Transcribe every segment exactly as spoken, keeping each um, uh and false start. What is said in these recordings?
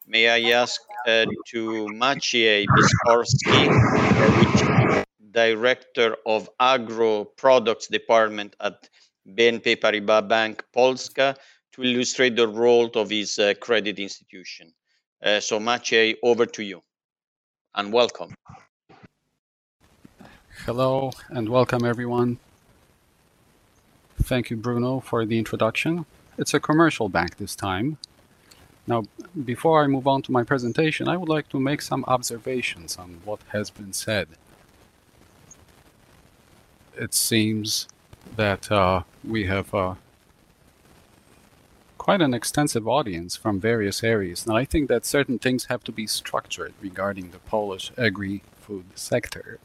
May I ask uh, to Maciej Biskorski, uh, which is Director of Agro Products Department at B N P Paribas Bank Polska, to illustrate the role of his uh, credit institution. Uh, so Maciej, over to you, and welcome. Hello and welcome everyone. Thank you, Bruno, for the introduction. It's a commercial bank this time. Now, before I move on to my presentation, I would like to make some observations on what has been said. It seems that uh, we have uh, quite an extensive audience from various areas, and I think that certain things have to be structured regarding the Polish agri-food sector.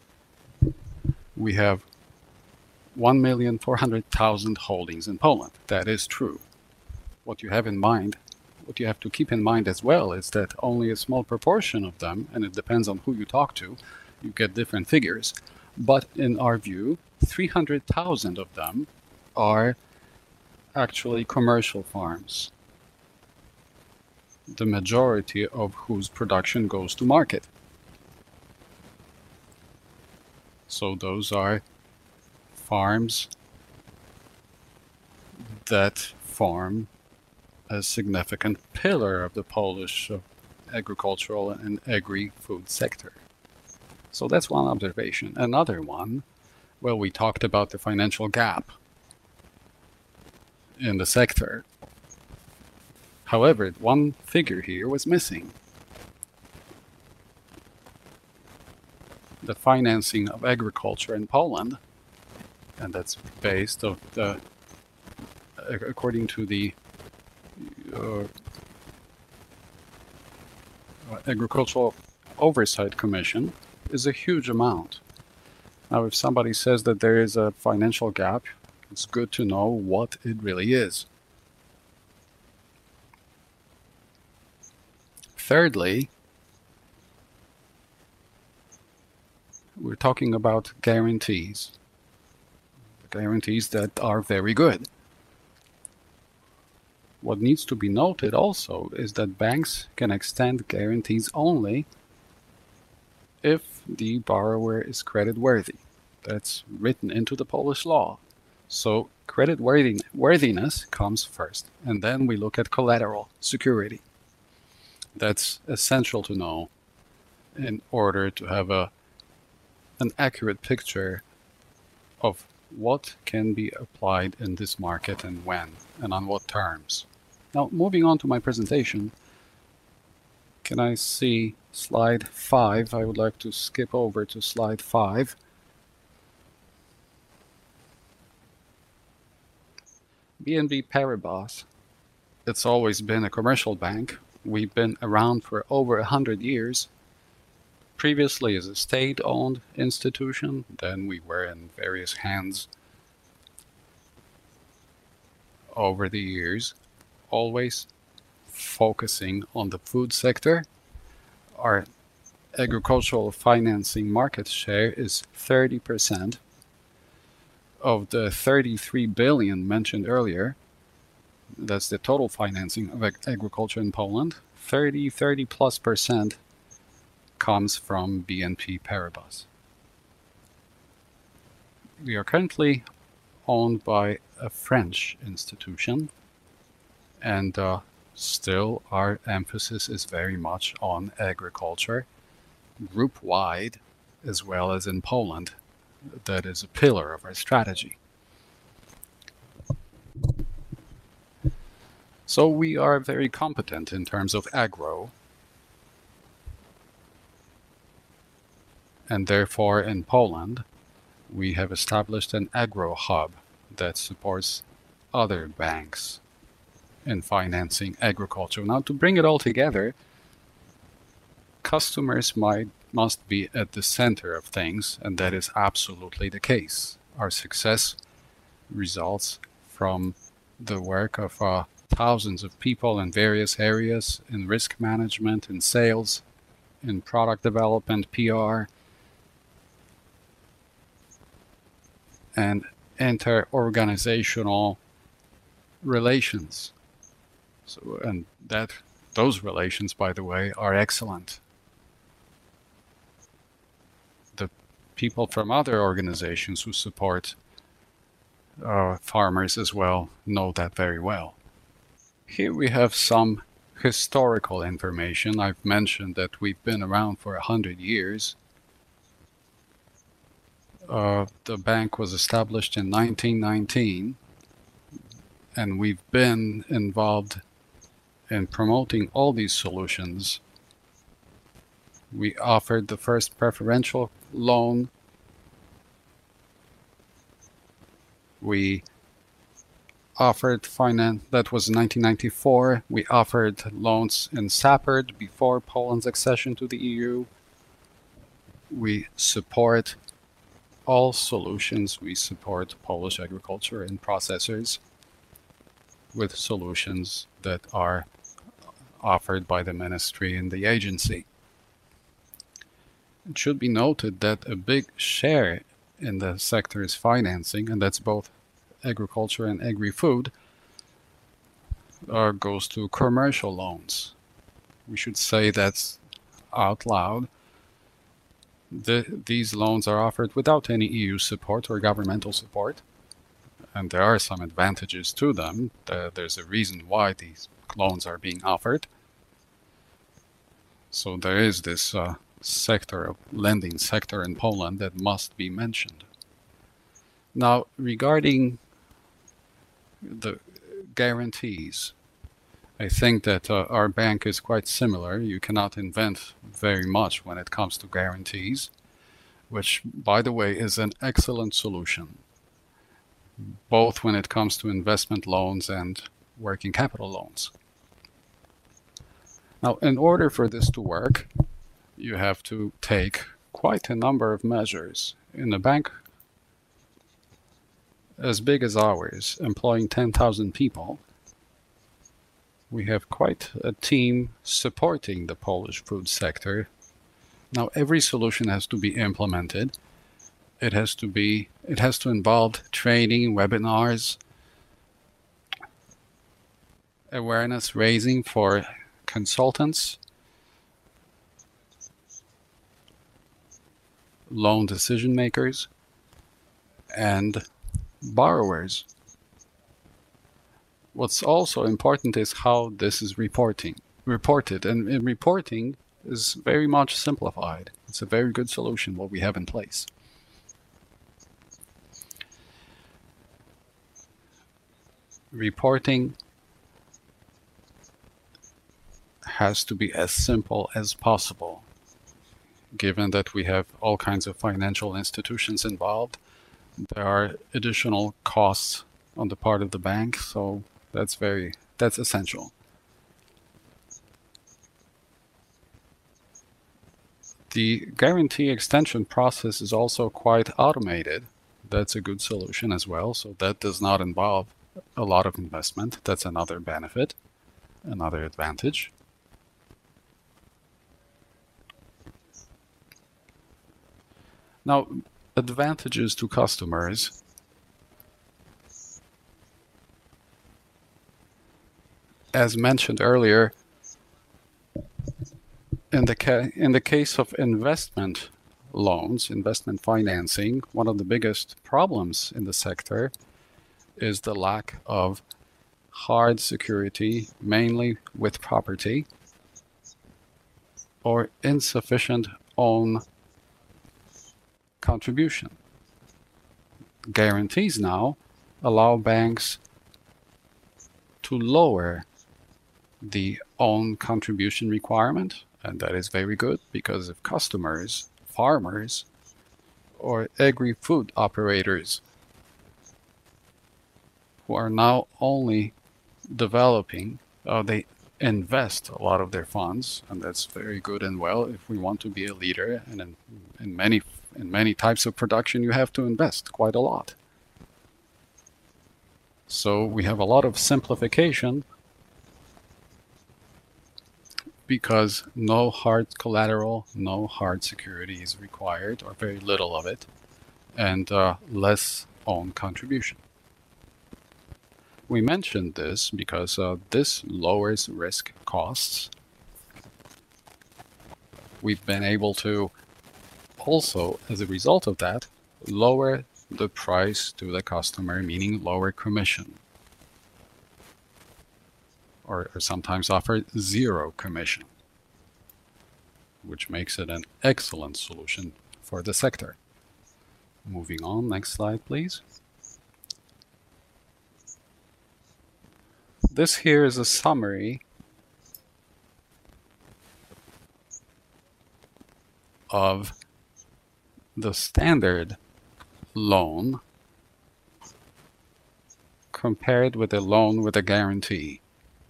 We have one million four hundred thousand holdings in Poland. That is true. What you have in mind, what you have to keep in mind as well, is that only a small proportion of them, and it depends on who you talk to, you get different figures. But in our view, three hundred thousand of them are actually commercial farms, the majority of whose production goes to market. So those are farms that form a significant pillar of the Polish agricultural and agri-food sector. So that's one observation. Another one, well, we talked about the financial gap in the sector. However, one figure here was missing. The financing of agriculture in Poland, and that's based of the, according to the uh, Agricultural Oversight Commission, is a huge amount. Now, if somebody says that there is a financial gap, it's good to know what it really is. Thirdly, we're talking about guarantees. Guarantees that are very good. What needs to be noted also is that banks can extend guarantees only if the borrower is creditworthy. That's written into the Polish law. So creditworthiness comes first, and then we look at collateral security. That's essential to know in order to have a an accurate picture of what can be applied in this market and when and on what terms. Now, moving on to my presentation, can I see slide five? I would like to skip over to slide five. B N P Paribas, it's always been a commercial bank. We've been around for over a hundred years. Previously as a state-owned institution, then we were in various hands over the years, always focusing on the food sector. Our agricultural financing market share is thirty percent of the thirty-three billion mentioned earlier. That's the total financing of ag agriculture in Poland. thirty, thirty plus percent comes from B N P Paribas. We are currently owned by a French institution, and uh, still our emphasis is very much on agriculture, group-wide, as well as in Poland. That is a pillar of our strategy. So we are very competent in terms of agro, and therefore in Poland we have established an agro hub that supports other banks in financing agriculture. Now, to bring it all together, customers might must be at the center of things, and that is absolutely the case. Our success results from the work of uh, thousands of people in various areas, in risk management, in sales, in product development, P R, and inter-organizational relations. So, and that Those relations, by the way, are excellent. The people from other organizations who support uh, farmers as well know that very well. Here we have some historical information. I've mentioned that we've been around for a hundred years. Uh, the bank was established in nineteen nineteen, and we've been involved in promoting all these solutions. We offered the first preferential loan. We offered finance, that was nineteen ninety-four. We offered loans in SAPARD before Poland's accession to the E U. We support all solutions. We support Polish agriculture and processors with solutions that are offered by the ministry and the agency. It should be noted that a big share in the sector's financing, and that's both agriculture and agri-food, uh, goes to commercial loans. We should say that out loud. The, these loans are offered without any E U support or governmental support, and there are some advantages to them. Uh, there's a reason why these loans are being offered. So there is this uh, sector of lending sector in Poland that must be mentioned. Now, regarding the guarantees, I think that uh, our bank is quite similar. You cannot invent very much when it comes to guarantees, which, by the way, is an excellent solution, both when it comes to investment loans and working capital loans. Now, in order for this to work, you have to take quite a number of measures. In a bank as big as ours, employing ten thousand people, we have quite a team supporting the Polish food sector. Now, every solution has to be implemented. It has to be, it has to involve training, webinars, awareness raising for consultants, loan decision makers, and borrowers. What's also important is how this is reporting, reported, and, and reporting is very much simplified. It's a very good solution what we have in place. Reporting has to be as simple as possible, given that we have all kinds of financial institutions involved. There are additional costs on the part of the bank, so that's very, that's essential. The guarantee extension process is also quite automated. That's a good solution as well, so that does not involve a lot of investment. That's another benefit, another advantage. Now, advantages to customers. As mentioned earlier, in the, ca in the case of investment loans, investment financing, one of the biggest problems in the sector is the lack of hard security, mainly with property, or insufficient own contribution. Guarantees now allow banks to lower the own contribution requirement, and that is very good, because if customers, farmers, or agri-food operators who are now only developing, uh, they invest a lot of their funds, and that's very good and well. If we want to be a leader, and in, in many in many types of production, you have to invest quite a lot. So we have a lot of simplification, because no hard collateral, no hard security is required, or very little of it, and uh, less own contribution. We mentioned this because uh, this lowers risk costs. We've been able to also, as a result of that, lower the price to the customer, meaning lower commission. Or, or sometimes offer zero commission, which makes it an excellent solution for the sector. Moving on, next slide, please. This here is a summary of the standard loan compared with a loan with a guarantee.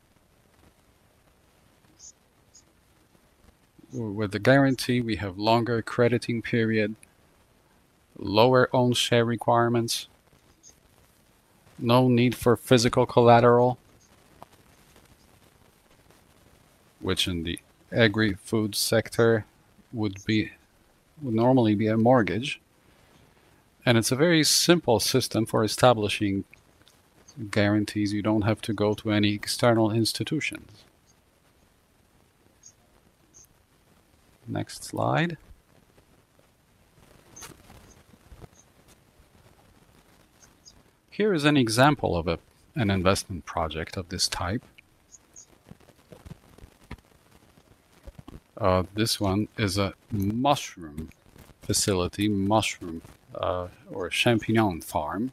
With the guarantee, we have longer crediting period, lower own share requirements, no need for physical collateral, which in the agri-food sector would be would normally be a mortgage. And it's a very simple system for establishing guarantees. You don't have to go to any external institutions. Next slide. Here is an example of a, an investment project of this type. Uh, this one is a mushroom facility, mushroom uh, or champignon farm.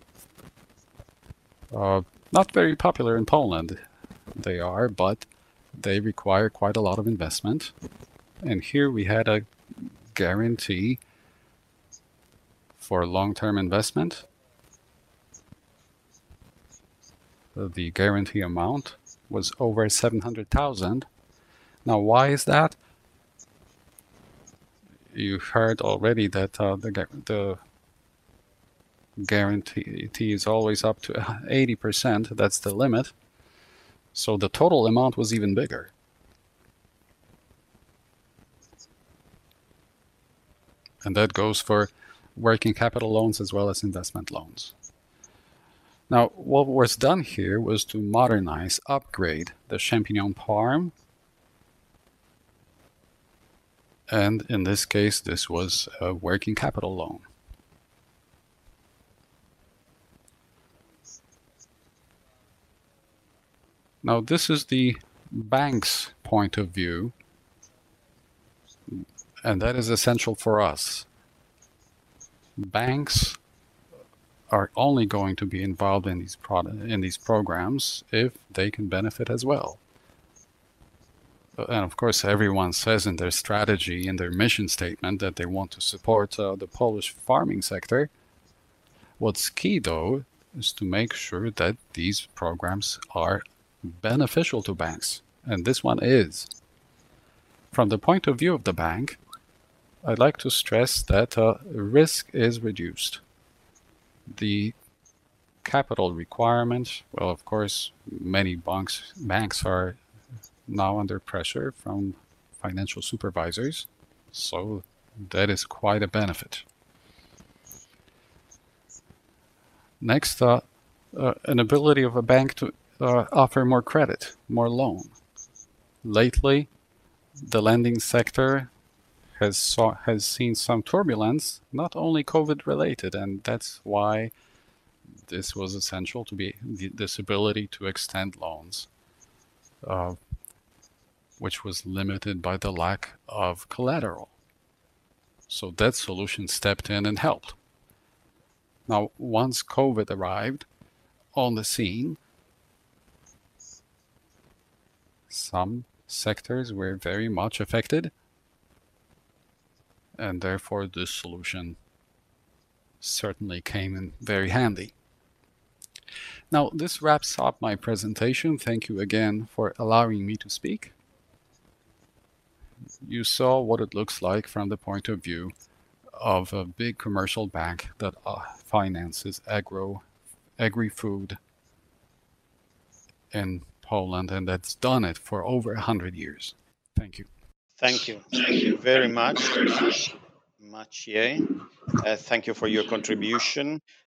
Uh, not very popular in Poland, they are, but they require quite a lot of investment. And here we had a guarantee for long-term investment. The guarantee amount was over seven hundred thousand. Now, why is that? You heard already that uh, the, the guarantee is always up to eighty percent. That's the limit. So the total amount was even bigger. And that goes for working capital loans as well as investment loans. Now, what was done here was to modernize, upgrade the champignon farm. And in this case, this was a working capital loan. Now, this is the bank's point of view, and that is essential for us. Banks are only going to be involved in these product, in these programs if they can benefit as well. And of course, everyone says in their strategy, in their mission statement, that they want to support uh, the Polish farming sector. What's key, though, is to make sure that these programs are beneficial to banks, and this one is. From the point of view of the bank, I'd like to stress that uh, risk is reduced. The capital requirement, well, of course, many banks, banks are now under pressure from financial supervisors, so that is quite a benefit. Next, uh, uh, an ability of a bank to uh, offer more credit, more loan. Lately, the lending sector has saw, has seen some turbulence, not only COVID related, and that's why this was essential to be this ability to extend loans, uh, which was limited by the lack of collateral. So that solution stepped in and helped. Now, once COVID arrived on the scene, some sectors were very much affected, and therefore this solution certainly came in very handy. Now, this wraps up my presentation. Thank you again for allowing me to speak. You saw what it looks like from the point of view of a big commercial bank that uh, finances agro, agri-food in Poland, and that's done it for over a hundred years. Thank you. Thank you. Thank you very much, Maciej. Uh, thank you for your contribution.